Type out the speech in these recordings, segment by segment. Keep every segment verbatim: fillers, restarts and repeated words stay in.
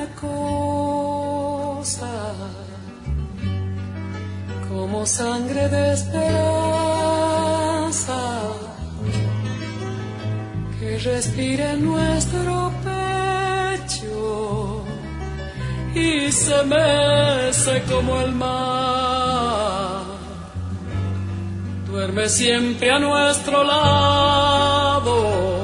cosa como sangre de esperanza que respira en nuestro pecho y se mece como el mar. Duerme siempre a nuestro lado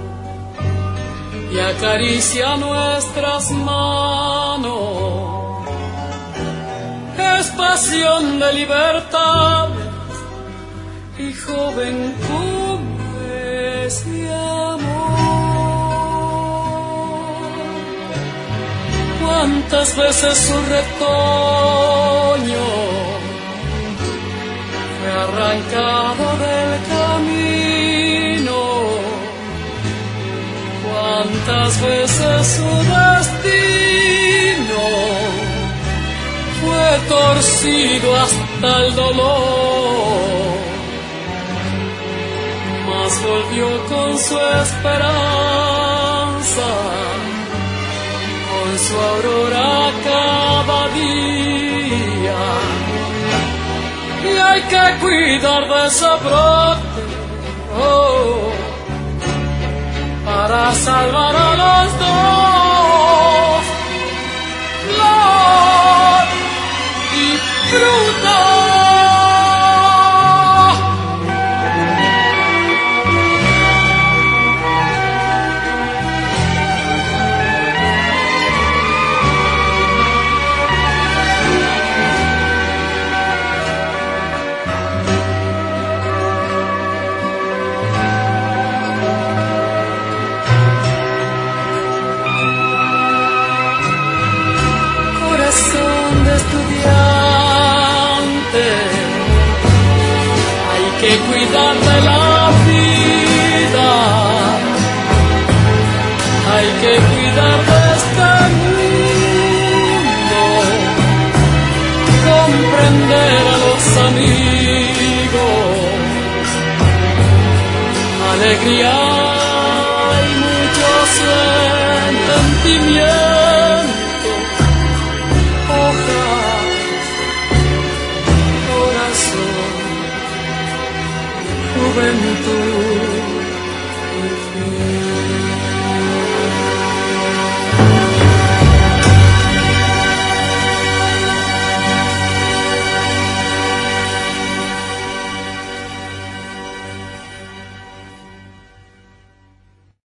y acaricia nuestras manos. Es pasión de libertades y joven como ese amor. Cuántas veces su retoño fue arrancado del camino, cuántas veces su destino fue torcido hasta el dolor, mas volvió con su esperanza, con su aurora cada día. Y hay que cuidar de ese brote, oh, para salvar a los dos, flor y fruta. Hay que cuidar de la vida, hay que cuidar de este mundo, comprender a los amigos, alegría.